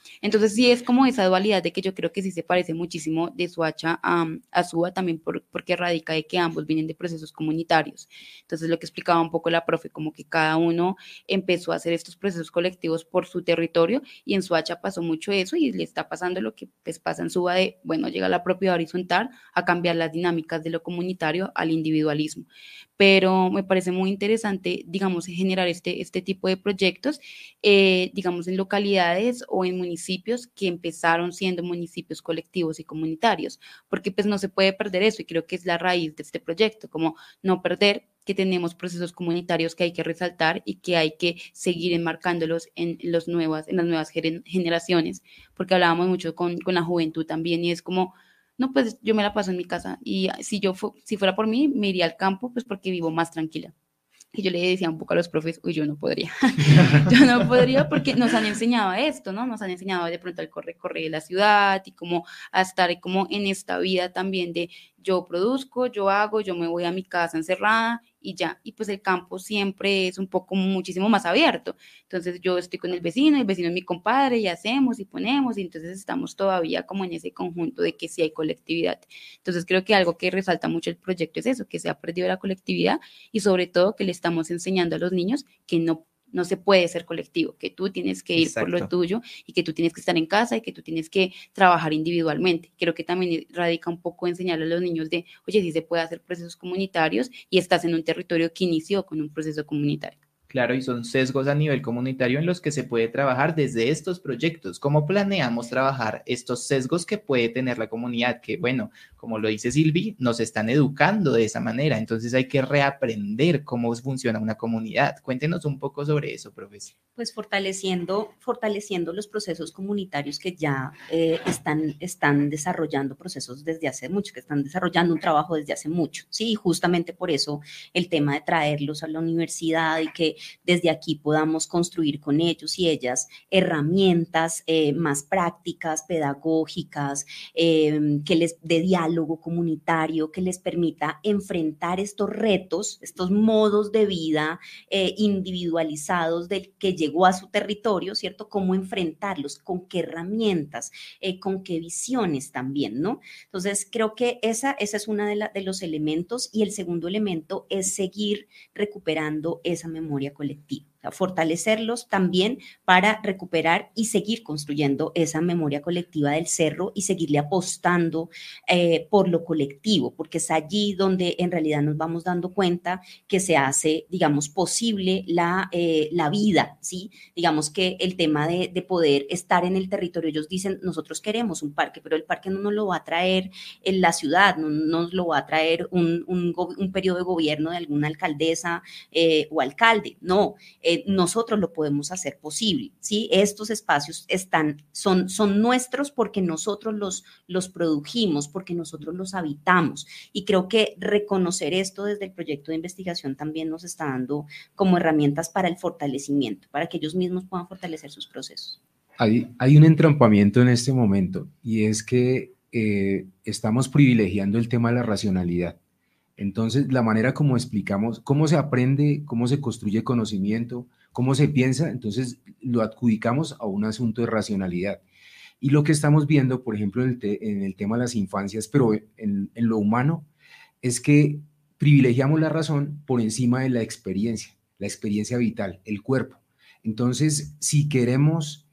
Entonces sí es como esa dualidad de que yo creo que sí se parece muchísimo de Soacha a, a Suba también por, porque radica de que ambos vienen de procesos comunitarios. Entonces lo que explicaba un poco la profe, como que cada uno empezó a hacer estos procesos colectivos por su territorio y en Soacha pasó mucho eso y le está pasando lo que pues pasa en Suba de, bueno, llega la propiedad horizontal a cambiar las dinámicas de lo comunitario al individualismo. Pero me parece muy interesante, digamos, generar este, este tipo de proyectos, eh, digamos, en localidades o en municipios que empezaron siendo municipios colectivos y comunitarios, porque pues no se puede perder eso y creo que es la raíz de este proyecto, como no perder que tenemos procesos comunitarios que hay que resaltar y que hay que seguir enmarcándolos en, los nuevas, en las nuevas generaciones, porque hablábamos mucho con, con la juventud también y es como, no, pues yo me la paso en mi casa y si yo fu si fuera por mí, me iría al campo, pues porque vivo más tranquila. Y yo le decía un poco a los profes, uy, yo no podría, yo no podría porque nos han enseñado esto, ¿no? Nos han enseñado de pronto al corre-corre de la ciudad y como a estar como en esta vida también de yo produzco, yo hago, yo me voy a mi casa encerrada y ya. Y pues el campo siempre es un poco muchísimo más abierto. Entonces yo estoy con el vecino, el vecino es mi compadre y hacemos y ponemos y entonces estamos todavía como en ese conjunto de que sí hay colectividad. Entonces creo que algo que resalta mucho el proyecto es eso, que se ha perdido la colectividad y sobre todo que le estamos enseñando a los niños que no no se puede ser colectivo, que tú tienes que ir Exacto. por lo tuyo y que tú tienes que estar en casa y que tú tienes que trabajar individualmente. Creo que también radica un poco enseñarle a los niños de, oye, sí se puede hacer procesos comunitarios y estás en un territorio que inició con un proceso comunitario. Claro, y son sesgos a nivel comunitario en los que se puede trabajar desde estos proyectos. ¿Cómo planeamos trabajar estos sesgos que puede tener la comunidad? Que, bueno, como lo dice Silvi, nos están educando de esa manera, entonces hay que reaprender cómo funciona una comunidad. Cuéntenos un poco sobre eso, profesor. Pues fortaleciendo, fortaleciendo los procesos comunitarios que ya eh, están, están desarrollando procesos desde hace mucho, que están desarrollando un trabajo desde hace mucho, ¿sí? Y justamente por eso el tema de traerlos a la universidad y que desde aquí podamos construir con ellos y ellas herramientas eh, más prácticas, pedagógicas, eh, que les de diálogo comunitario, que les permita enfrentar estos retos, estos modos de vida eh, individualizados del que llegó a su territorio, ¿cierto? Cómo enfrentarlos, con qué herramientas, eh, con qué visiones también, ¿no? Entonces, creo que esa, esa es una de, la, de los elementos y el segundo elemento es seguir recuperando esa memoria colectiva. O sea, fortalecerlos también para recuperar y seguir construyendo esa memoria colectiva del cerro y seguirle apostando eh, por lo colectivo, porque es allí donde en realidad nos vamos dando cuenta que se hace, digamos, posible la, eh, la vida, ¿sí? Digamos que el tema de, de poder estar en el territorio, ellos dicen, nosotros queremos un parque, pero el parque no nos lo va a traer en la ciudad, no nos lo va a traer un, un, un periodo de gobierno de alguna alcaldesa eh, o alcalde, no, eh, nosotros lo podemos hacer posible, ¿sí? Estos espacios están, son, son nuestros porque nosotros los, los produjimos, porque nosotros los habitamos y creo que reconocer esto desde el proyecto de investigación también nos está dando como herramientas para el fortalecimiento, para que ellos mismos puedan fortalecer sus procesos. Hay, hay un entrampamiento en este momento y es que eh, estamos privilegiando el tema de la racionalidad. Entonces, la manera como explicamos, cómo se aprende, cómo se construye conocimiento, cómo se piensa, entonces lo adjudicamos a un asunto de racionalidad. Y lo que estamos viendo, por ejemplo, en el, te, en el tema de las infancias, pero en, en lo humano, es que privilegiamos la razón por encima de la experiencia, la experiencia vital, el cuerpo. Entonces, si queremos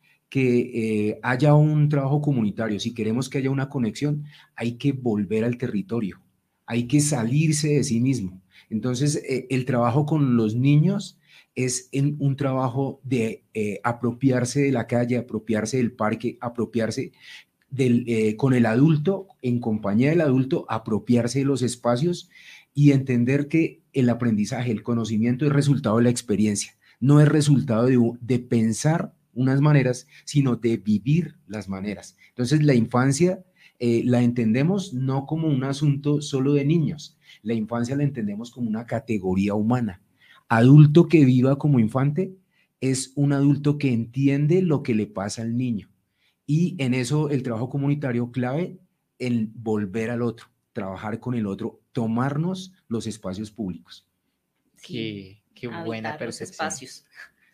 que eh, haya un trabajo comunitario, si queremos que haya una conexión, hay que volver al territorio. Hay que salirse de sí mismo. Entonces, eh, el trabajo con los niños es en un trabajo de eh, apropiarse de la calle, apropiarse del parque, apropiarse del, eh, con el adulto, en compañía del adulto, apropiarse de los espacios y entender que el aprendizaje, el conocimiento es resultado de la experiencia, no es resultado de, de pensar unas maneras, sino de vivir las maneras. Entonces, la infancia Eh, la entendemos no como un asunto solo de niños, la infancia la entendemos como una categoría humana. Adulto que viva como infante es un adulto que entiende lo que le pasa al niño y en eso el trabajo comunitario clave, el volver al otro, trabajar con el otro, tomarnos los espacios públicos. Qué, qué buena percepción.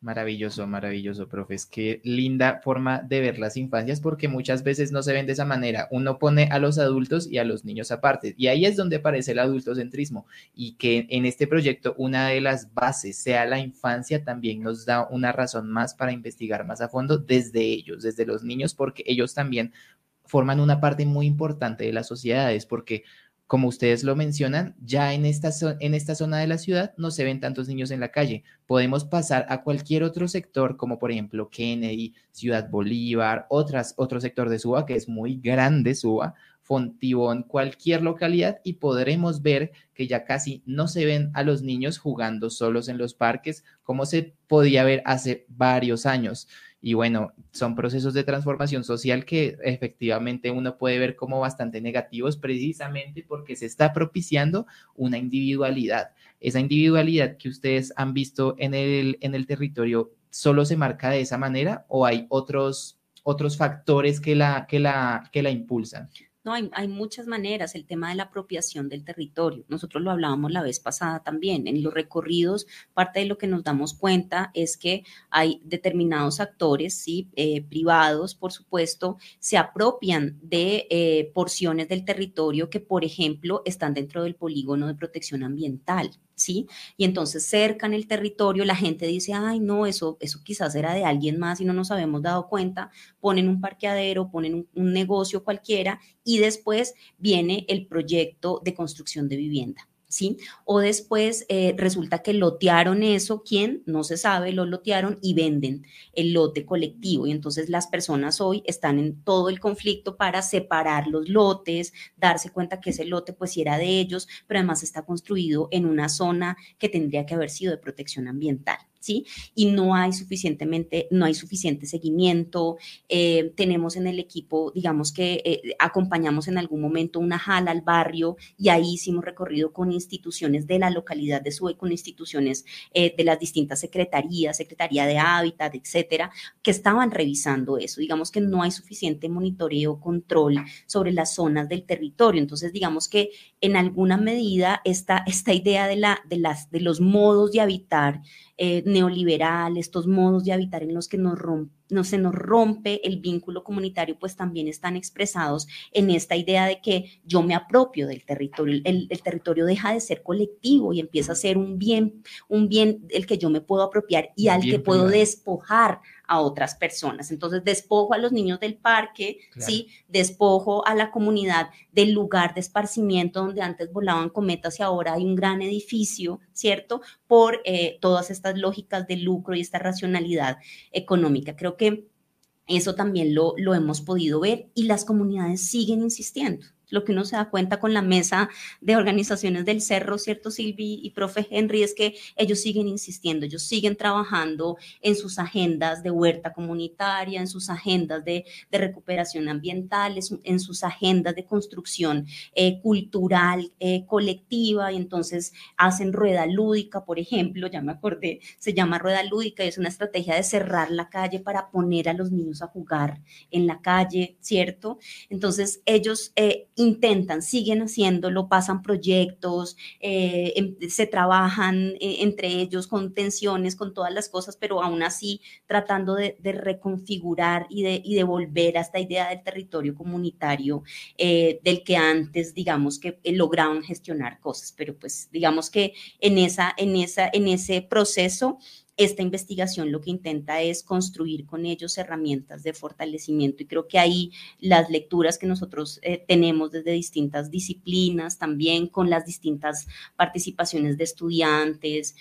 Maravilloso, maravilloso, profe. Es que linda forma de ver las infancias porque muchas veces no se ven de esa manera. Uno pone a los adultos y a los niños aparte. Y ahí es donde aparece el adultocentrismo. Y que en este proyecto una de las bases sea la infancia también nos da una razón más para investigar más a fondo desde ellos, desde los niños, porque ellos también forman una parte muy importante de las sociedades, porque como ustedes lo mencionan, ya en esta, en esta zona de la ciudad no se ven tantos niños en la calle. Podemos pasar a cualquier otro sector, como por ejemplo Kennedy, Ciudad Bolívar, otras, otro sector de Suba, que es muy grande Suba, Fontibón, cualquier localidad, y podremos ver que ya casi no se ven a los niños jugando solos en los parques, como se podía ver hace varios años. Y bueno, son procesos de transformación social que efectivamente uno puede ver como bastante negativos precisamente porque se está propiciando una individualidad. Esa individualidad que ustedes han visto en el, en el territorio, ¿solo se marca de esa manera o hay otros, otros factores que la, que la, que la impulsan? No, hay, hay muchas maneras. El tema de la apropiación del territorio. Nosotros lo hablábamos la vez pasada también. En los recorridos, parte de lo que nos damos cuenta es que hay determinados actores, ¿sí? eh, privados, por supuesto, se apropian de eh, porciones del territorio que, por ejemplo, están dentro del polígono de protección ambiental. ¿Sí? Y entonces cercan el territorio, la gente dice, ay, no, eso, eso quizás era de alguien más y no nos habíamos dado cuenta, ponen un parqueadero, ponen un, un negocio cualquiera y después viene el proyecto de construcción de vivienda. ¿Sí? O después eh, resulta que lotearon eso, ¿quién? No se sabe, lo lotearon y venden el lote colectivo. Y entonces las personas hoy están en todo el conflicto para separar los lotes, darse cuenta que ese lote pues sí era de ellos, pero además está construido en una zona que tendría que haber sido de protección ambiental. ¿Sí? Y no hay suficientemente, no hay suficiente seguimiento. Eh, tenemos en el equipo, digamos que eh, acompañamos en algún momento una jala al barrio y ahí hicimos recorrido con instituciones de la localidad de Suba, con instituciones eh, de las distintas secretarías, Secretaría de Hábitat, etcétera, que estaban revisando eso. Digamos que no hay suficiente monitoreo, control sobre las zonas del territorio. Entonces, digamos que en alguna medida esta, esta idea de, la, de, las, de los modos de habitar Eh, neoliberal, estos modos de habitar en los que nos rompe, no se nos rompe el vínculo comunitario, pues también están expresados en esta idea de que yo me apropio del territorio, el, el territorio deja de ser colectivo y empieza a ser un bien, un bien del que yo me puedo apropiar y al bien que puedo privado. Despojar a otras personas. Entonces despojo a los niños del parque, claro. ¿Sí? Despojo a la comunidad del lugar de esparcimiento donde antes volaban cometas y ahora hay un gran edificio, ¿cierto? Por eh, todas estas lógicas de lucro y esta racionalidad económica. Creo que eso también lo, lo hemos podido ver y las comunidades siguen insistiendo. Lo que uno se da cuenta con la mesa de organizaciones del Cerro, ¿cierto, Silvi y profe Henry? Es que ellos siguen insistiendo, ellos siguen trabajando en sus agendas de huerta comunitaria, en sus agendas de, de recuperación ambiental, en sus agendas de construcción eh, cultural eh, colectiva, y entonces hacen rueda lúdica, por ejemplo, ya me acordé, se llama rueda lúdica y es una estrategia de cerrar la calle para poner a los niños a jugar en la calle, ¿cierto? Entonces ellos eh, intentan, siguen haciéndolo, pasan proyectos, eh, se trabajan eh, entre ellos con tensiones, con todas las cosas, pero aún así tratando de, de reconfigurar y de, y de volver a esta idea del territorio comunitario eh, del que antes, digamos, que eh, lograban gestionar cosas, pero pues digamos que en, esa, en, esa, en ese proceso esta investigación lo que intenta es construir con ellos herramientas de fortalecimiento y creo que ahí las lecturas que nosotros eh, tenemos desde distintas disciplinas, también con las distintas participaciones de estudiantes,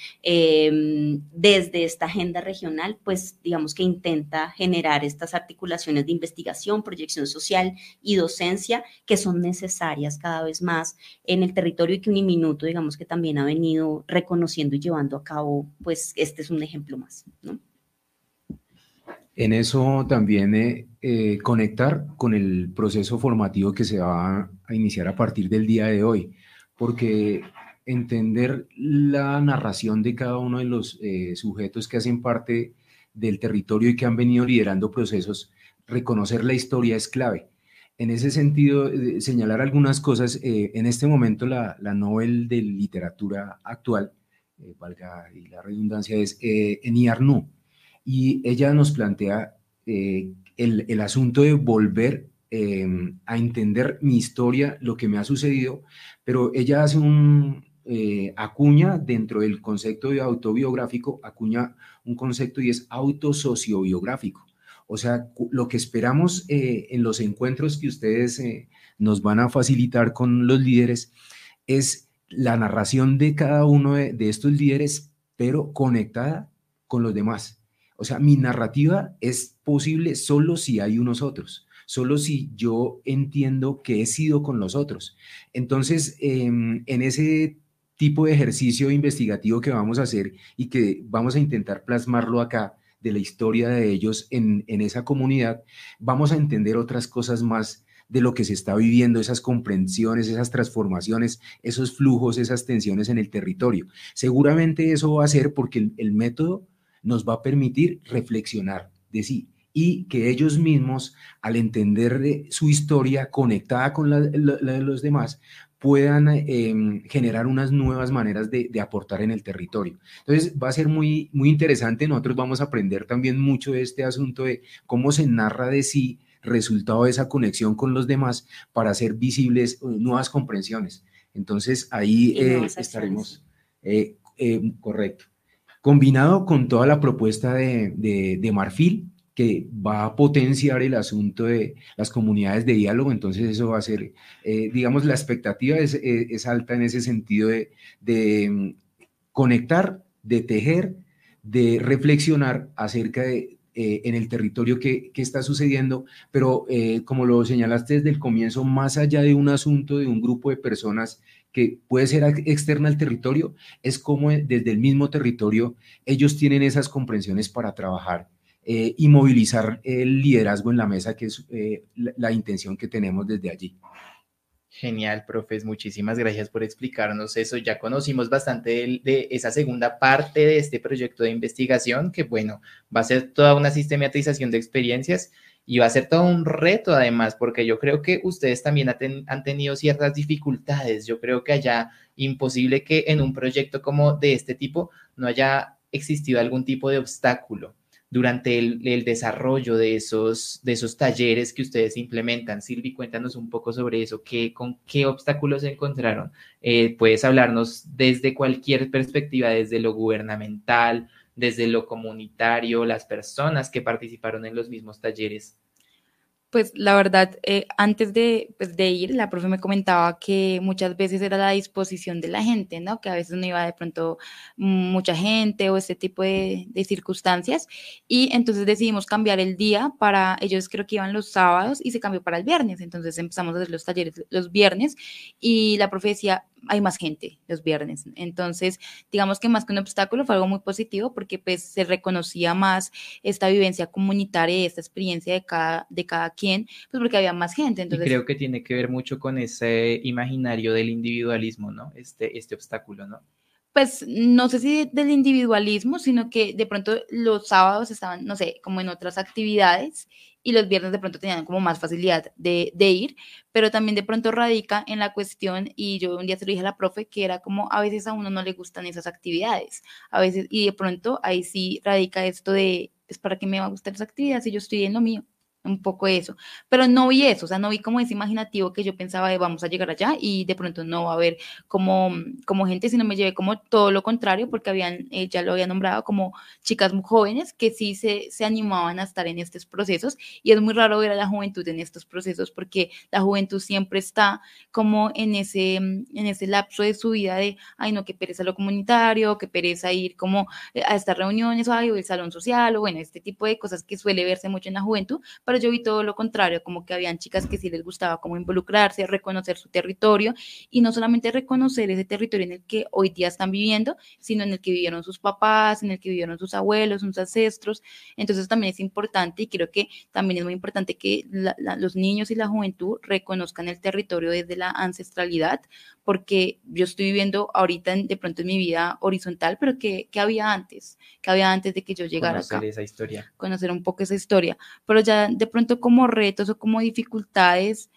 eh, desde esta agenda regional, pues digamos que intenta generar estas articulaciones de investigación, proyección social y docencia que son necesarias cada vez más en el territorio y que Uniminuto, digamos que también ha venido reconociendo y llevando a cabo, pues este es un ejemplo más, ¿no? En eso también eh, eh, conectar con el proceso formativo que se va a iniciar a partir del día de hoy, porque entender la narración de cada uno de los eh, sujetos que hacen parte del territorio y que han venido liderando procesos, reconocer la historia es clave. En ese sentido, eh, señalar algunas cosas, eh, en este momento la, la Nobel de Literatura actual, Eh, valga y la redundancia, es eh, Eni Arnaud. y ella nos plantea eh, el, el asunto de volver eh, a entender mi historia, lo que me ha sucedido, pero ella hace un, eh, acuña dentro del concepto de autobiográfico, acuña un concepto y es autosociobiográfico. O sea, lo que esperamos eh, en los encuentros que ustedes eh, nos van a facilitar con los líderes es la narración de cada uno de, de estos líderes, pero conectada con los demás. O sea, mi narrativa es posible solo si hay unos otros, solo si yo entiendo que he sido con los otros. Entonces, eh, en ese tipo de ejercicio investigativo que vamos a hacer y que vamos a intentar plasmarlo acá, de la historia de ellos en, en esa comunidad, vamos a entender otras cosas más de lo que se está viviendo, esas comprensiones, esas transformaciones, esos flujos, esas tensiones en el territorio. Seguramente eso va a ser porque el, el método nos va a permitir reflexionar de sí y que ellos mismos, al entender su historia conectada con la, la, la de los demás, puedan eh, generar unas nuevas maneras de, de aportar en el territorio. Entonces va a ser muy, muy interesante. Nosotros vamos a aprender también mucho de este asunto de cómo se narra de sí, resultado de esa conexión con los demás, para hacer visibles nuevas comprensiones. Entonces ahí eh, estaremos, eh, eh, correcto, combinado con toda la propuesta de, de, de Marfil, que va a potenciar el asunto de las comunidades de diálogo. Entonces eso va a ser, eh, digamos, la expectativa es, es, es alta en ese sentido de, de conectar, de tejer, de reflexionar acerca de eh, en el territorio que, que está sucediendo, pero eh, como lo señalaste desde el comienzo, más allá de un asunto de un grupo de personas que puede ser externa al territorio, es como desde el mismo territorio ellos tienen esas comprensiones para trabajar Eh, y movilizar el liderazgo en la mesa, que es eh, la, la intención que tenemos desde allí. Genial, profes, muchísimas gracias por explicarnos eso. Ya conocimos bastante de, de esa segunda parte de este proyecto de investigación, que bueno, va a ser toda una sistematización de experiencias y va a ser todo un reto además, porque yo creo que ustedes también ha ten, han tenido ciertas dificultades. Yo creo que haya imposible que en un proyecto como de este tipo no haya existido algún tipo de obstáculo durante el, el desarrollo de esos, de esos talleres que ustedes implementan. Silvi, cuéntanos un poco sobre eso, ¿qué, con qué obstáculos se encontraron? Eh, puedes hablarnos desde cualquier perspectiva, desde lo gubernamental, desde lo comunitario, las personas que participaron en los mismos talleres. Pues la verdad, eh, antes de, pues, de ir, la profe me comentaba que muchas veces era la disposición de la gente, ¿no? Que a veces no iba de pronto mucha gente o este tipo de, de circunstancias. Y entonces decidimos cambiar el día para, ellos creo que iban los sábados y se cambió para el viernes. Entonces empezamos a hacer los talleres los viernes y la profe decía, hay más gente los viernes. Entonces, digamos que más que un obstáculo fue algo muy positivo porque pues se reconocía más esta vivencia comunitaria y esta experiencia de cada, de cada quien, pues porque había más gente. Entonces, y creo que tiene que ver mucho con ese imaginario del individualismo, ¿no? Este, este obstáculo, ¿no? Pues no sé si del individualismo, sino que de pronto los sábados estaban, no sé, como en otras actividades y los viernes de pronto tenían como más facilidad de, de ir, pero también de pronto radica en la cuestión, y yo un día se lo dije a la profe, que era como a veces a uno no le gustan esas actividades, a veces, y de pronto ahí sí radica esto de, pues para qué me va a gustar esa actividad si yo estoy en lo mío. Un poco eso, pero no vi eso, o sea, no vi como ese imaginativo que yo pensaba de vamos a llegar allá y de pronto no va a haber como, como gente, sino me llevé como todo lo contrario, porque habían, eh, ya lo había nombrado, como chicas muy jóvenes que sí se, se animaban a estar en estos procesos, y es muy raro ver a la juventud en estos procesos, porque la juventud siempre está como en ese, en ese lapso de su vida de, ay no, qué pereza lo comunitario, qué pereza ir como a estas reuniones, o, ay, o el salón social, o bueno, este tipo de cosas que suele verse mucho en la juventud, pero yo vi todo lo contrario, como que habían chicas que sí les gustaba como involucrarse, reconocer su territorio, y no solamente reconocer ese territorio en el que hoy día están viviendo, sino en el que vivieron sus papás, en el que vivieron sus abuelos, sus ancestros. Entonces también es importante, y creo que también es muy importante que la, la, los niños y la juventud reconozcan el territorio desde la ancestralidad, porque yo estoy viviendo ahorita en, de pronto en mi vida horizontal, pero que, que había antes, que había antes de que yo llegara conocer acá. Esa historia. Conocer un poco esa historia, pero ya de pronto como retos o como dificultades,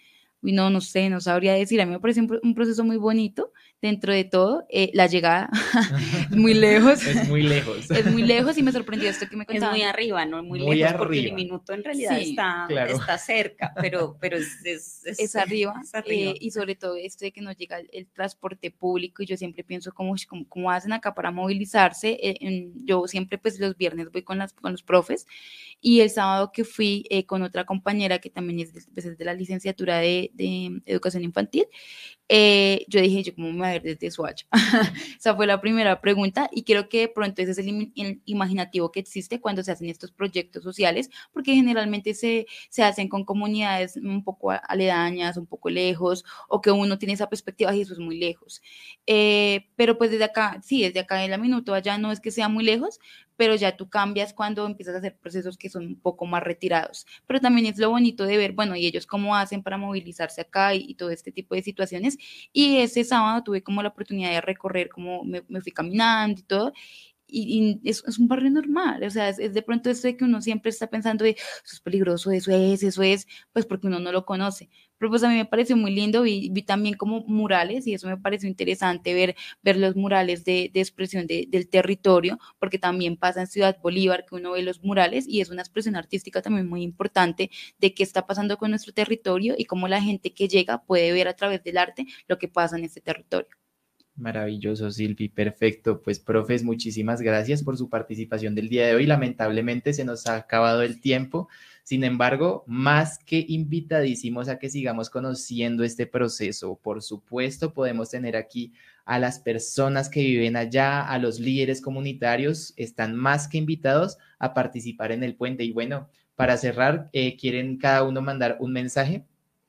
Uy, no, no sé, no sabría decir. A mí me parece un, un proceso muy bonito dentro de todo. Eh, la llegada es muy lejos. Es muy lejos. Es muy lejos y me sorprendió esto que me Es contaban. muy arriba, no muy, Muy lejos, porque arriba. Uniminuto en realidad Sí, está, claro. está cerca, pero, pero es, es, es, es arriba, es arriba. eh, y sobre todo esto de que nos llega el, el transporte público, y yo siempre pienso cómo, cómo, cómo hacen acá para movilizarse. Eh, en, yo siempre pues los viernes voy con, las, con los profes, y el sábado que fui eh, con otra compañera que también es de, pues, es de la licenciatura de, de educación infantil, eh, yo dije, yo cómo me voy a ver desde Soacha. Esa fue la primera pregunta, y creo que de pronto ese es el, el imaginativo que existe cuando se hacen estos proyectos sociales, porque generalmente se, se hacen con comunidades un poco aledañas, un poco lejos, o que uno tiene esa perspectiva y eso es muy lejos. Eh, pero pues desde acá, sí, desde acá en la Minuto, allá no es que sea muy lejos, pero ya tú cambias cuando empiezas a hacer procesos que son un poco más retirados. Pero también es lo bonito de ver, bueno, y ellos cómo hacen para movilizarse acá y, y todo este tipo de situaciones. Y ese sábado tuve como la oportunidad de recorrer, como me, me fui caminando y todo, y, y es, es un barrio normal, o sea, es, es de pronto esto de que uno siempre está pensando de, eso es peligroso, eso es, eso es, pues porque uno no lo conoce. Pero pues a mí me pareció muy lindo, vi, vi también como murales, y eso me pareció interesante, ver, ver los murales de, de expresión de, del territorio, porque también pasa en Ciudad Bolívar que uno ve los murales, y es una expresión artística también muy importante de qué está pasando con nuestro territorio y cómo la gente que llega puede ver a través del arte lo que pasa en este territorio. Maravilloso, Silvi, perfecto. Pues, profes, muchísimas gracias por su participación del día de hoy. Lamentablemente se nos ha acabado el tiempo. Sin embargo, más que invitadísimos a que sigamos conociendo este proceso. Por supuesto, podemos tener aquí a las personas que viven allá, a los líderes comunitarios, están más que invitados a participar en el puente. Y bueno, para cerrar, eh, ¿quieren cada uno mandar un mensaje?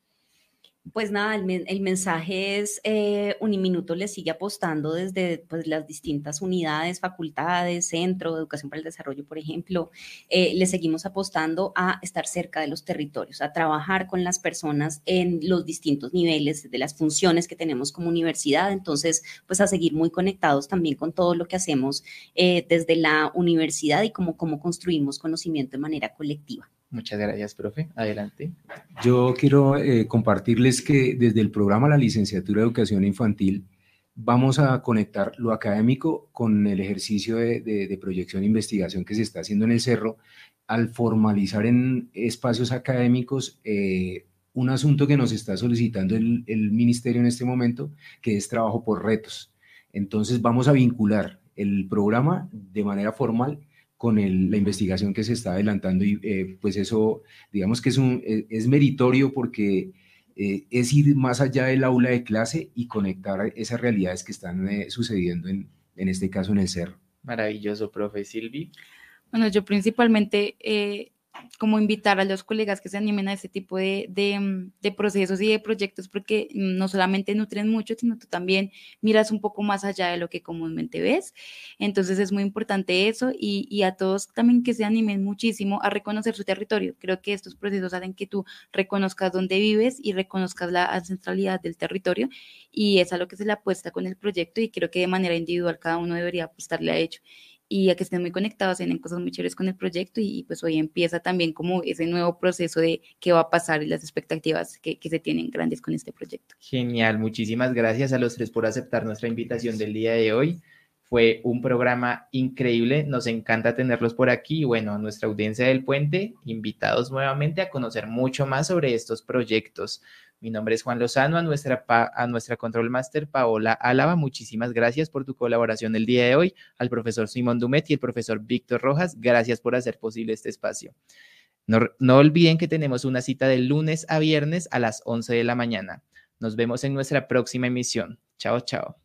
Pues nada, el, el mensaje es, eh, Uniminuto le sigue apostando desde pues, las distintas unidades, facultades, centro de educación para el desarrollo, por ejemplo, eh, le seguimos apostando a estar cerca de los territorios, a trabajar con las personas en los distintos niveles de las funciones que tenemos como universidad. Entonces, pues a seguir muy conectados también con todo lo que hacemos eh, desde la universidad y cómo, cómo construimos conocimiento de manera colectiva. Muchas gracias, profe. Adelante. Yo quiero eh, compartirles que desde el programa La Licenciatura de Educación Infantil vamos a conectar lo académico con el ejercicio de, de, de proyección e investigación que se está haciendo en el Cerro, al formalizar en espacios académicos eh, un asunto que nos está solicitando el, el ministerio en este momento, que es trabajo por retos. Entonces vamos a vincular el programa de manera formal con el, la investigación que se está adelantando, y eh, pues eso, digamos que es, un, es, es meritorio porque eh, es ir más allá del aula de clase y conectar esas realidades que están eh, sucediendo en, en este caso en el Cerro. Maravilloso, profe. Silvi. Bueno, yo principalmente eh, como invitar a los colegas que se animen a este tipo de, de, de procesos y de proyectos, porque no solamente nutren mucho, sino tú también miras un poco más allá de lo que comúnmente ves. Entonces es muy importante eso, y, y a todos también que se animen muchísimo a reconocer su territorio. Creo que estos procesos hacen que tú reconozcas dónde vives y reconozcas la ancestralidad del territorio, y es a lo que se le apuesta con el proyecto, y creo que de manera individual cada uno debería apostarle a ello. Y a que estén muy conectados, tienen cosas muy chéveres con el proyecto, y, y pues hoy empieza también como ese nuevo proceso de qué va a pasar y las expectativas que, que se tienen grandes con este proyecto. Genial, muchísimas gracias a los tres por aceptar nuestra invitación del día de hoy. Fue un programa increíble, nos encanta tenerlos por aquí, y bueno, a nuestra audiencia del Puente, invitados nuevamente a conocer mucho más sobre estos proyectos. Mi nombre es Juan Lozano, a nuestra, a nuestra Control Master Paola Álava, muchísimas gracias por tu colaboración el día de hoy, al profesor Simón Dumet y el profesor Víctor Rojas, gracias por hacer posible este espacio. No, no olviden que tenemos una cita de lunes a viernes a las once de la mañana. Nos vemos en nuestra próxima emisión. Chao, chao.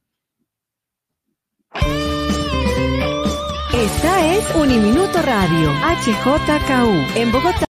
Esta es Uniminuto Radio, H J K U, en Bogotá.